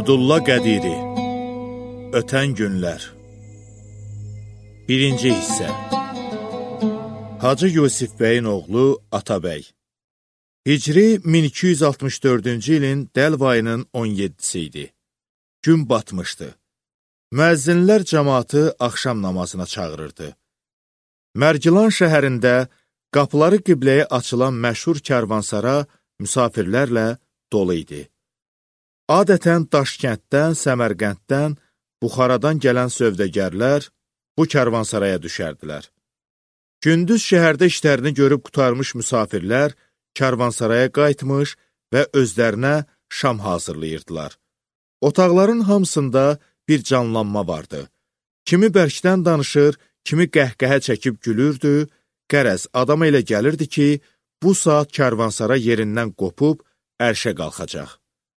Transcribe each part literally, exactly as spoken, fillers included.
Abdulla Qədiri Ötən günlər Birinci hissə Hacı Yusif bəyin oğlu Atabəy Hicri min iki yüz altmış dördüncü ilin Dəlv ayının on yeddisi idi. Gün batmışdı. Müəzzinlər cəmaatı axşam namazına çağırırdı. Mərgilan şəhərində qapıları qibləyə açılan məşhur kərvansara müsafirlərlə dolu idi. Adətən Daşkənddən, Səmərqənddən, Buxaradan gələn sövdəgərlər bu kərvansaraya düşərdilər. Gündüz şəhərdə işlərini görüb qutarmış müsafirlər kərvansaraya qayıtmış və özlərinə şam hazırlayırdılar. Otaqların hamısında bir canlanma vardı. Kimi bərkdən danışır, kimi qəhqəhə çəkib gülürdü, qərəz adama elə gəlirdi ki, bu saat kərvansara yerindən qopub ərşə qalxacaq.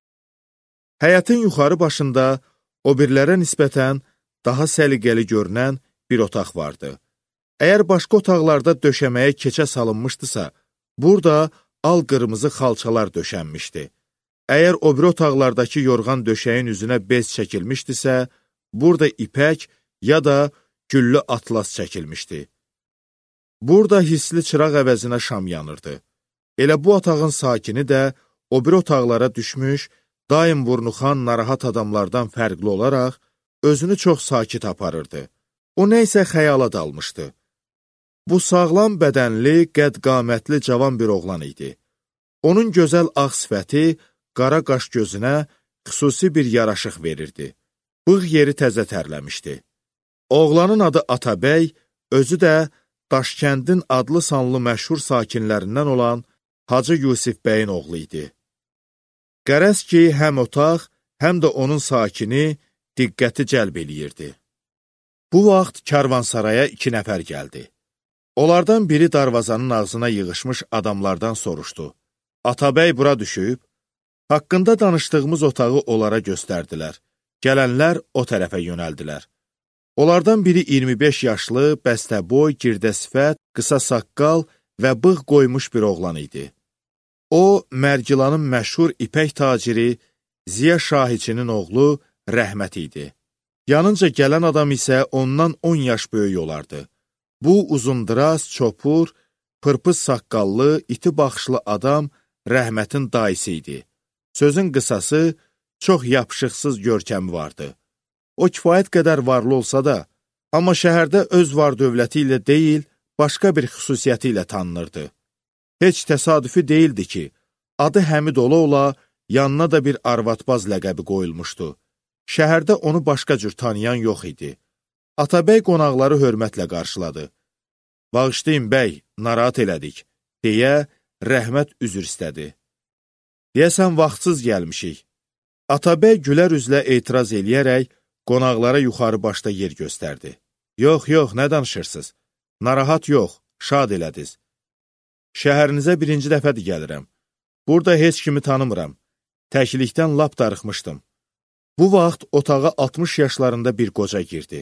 Həyətin yuxarı başında o birlərə nisbətən daha səliqəli görünən bir otaq vardı. Əgər başqa otaqlarda döşəməyə keçə salınmışdısa, burada al-qırmızı xalçalar döşənmişdi. Əgər o bir otaqlardakı yorğan döşəyin üzünə bez çəkilmişdisə, burada ipək ya da güllü atlas çəkilmişdi. Burada hisli çıraq əvəzinə şam yanırdı. Elə bu otağın sakini də o bir otaqlara düşmüş, daim vurnuxan narahat adamlardan fərqli olaraq özünü çox sakit aparırdı. O nəysə xəyala dalmışdı. Bu sağlam bədənli, qədd-qamətli cavan bir oğlan idi. Onun gözəl ağ sifəti, qara qaş gözünə xüsusi bir yaraşıq verirdi. Bığ yeri təzə tərləmişdi. Oğlanın adı Atabəy, özü də Daşkəndin adlı sanlı məşhur sakinlərindən olan Hacı Yusif bəyin oğlu idi. Qərəz ki, həm otaq, həm də onun sakini diqqəti cəlb eləyirdi. Bu vaxt kərvansaraya iki nəfər gəldi. Onlardan biri darvazanın ağzına yığışmış adamlardan soruşdu. Atabəy bura düşüb, haqqında danışdığımız otağı onlara göstərdilər. Gələnlər o tərəfə yönəldilər. Onlardan biri iyirmi beş yaşlı, bəstəboy, girdə sifət, qısa saqqal və bığ qoymuş bir oğlan idi. O, Mərgilanın məşhur ipək taciri Ziya Şahiçinin oğlu Rəhmət idi. Yanınca gələn adam isə ondan on yaş böyük olardı. Bu, uzundıraz, çopur, pırpız saqqallı, iti baxışlı adam Rəhmətin dayısı idi. Sözün qısası, çox yapışıqsız görkəmi vardı. O, kifayət qədər varlı olsa da, amma şəhərdə öz var dövləti ilə deyil, başqa bir xüsusiyyəti ilə tanınırdı. Heç təsadüfi deyildi ki, adı Həmid ola-ola yanına da bir arvatbaz ləqəbi qoyulmuşdu. Şəhərdə onu başqa cür tanıyan yox idi. Atabəy qonaqları hörmətlə qarşıladı. Bağışlayın bəy, narahat elədik, deyə Rəhmət üzr istədi. Deyəsən, vaxtsız gəlmişik. Atabəy gülər üzlə etiraz eləyərək qonaqlara yuxarı başda yer göstərdi. Yox, yox, nə danışırsınız? Narahat yox, şad elədiz. Şəhərinizə birinci dəfədir gəlirəm. Burada heç kimi tanımıram. Təklikdən lap darıxmışdım. Bu vaxt otağa altmış yaşlarında bir qoca girdi.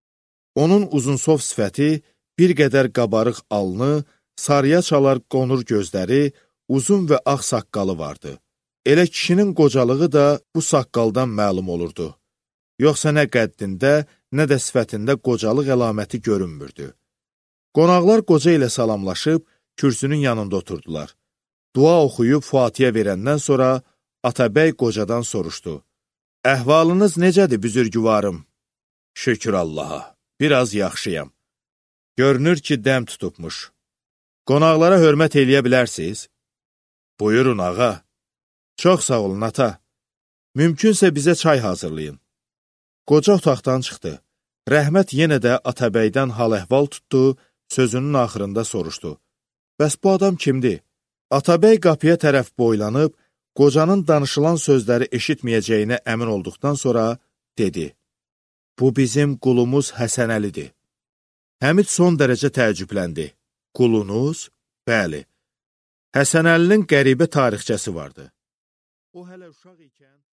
Onun uzunsov sifəti, bir qədər qabarıq alnı, sarıya çalar qonur gözləri, uzun və ağ saqqalı vardı. Elə kişinin qocalığı da bu saqqaldan məlum olurdu. Yoxsa nə qəddində, nə də sifətində qocalıq əlaməti görünmürdü. Qonaqlar qoca ilə salamlaşıb, kürsünün yanında oturdular. Dua oxuyub Fatihə verəndən sonra Atabəy qocadan soruşdu. Əhvalınız necədir, büzürgüvarım? Şükür Allaha, biraz yaxşıyam. Görünür ki, dəm tutubmuş. Qonaqlara hörmət eləyə bilərsiz? Buyurun, ağa. Çox sağ olun, ata. Mümkünsə bizə çay hazırlayın. Qoca otaqdan çıxdı. Rəhmət yenə də Atabəydən hal-əhval tutdu, sözünün axırında soruşdu. Bəs bu adam kimdir? Atabəy qapıya tərəf boylanıb, qocanın danışılan sözləri eşitməyəcəyinə əmin olduqdan sonra dedi. Bu bizim qulumuz Həsənəlidir. Həmid son dərəcə təəccübləndi. Qulunuz? Bəli. Həsənəlinin qəribə tarixçəsi vardı. O hələ uşaq ikən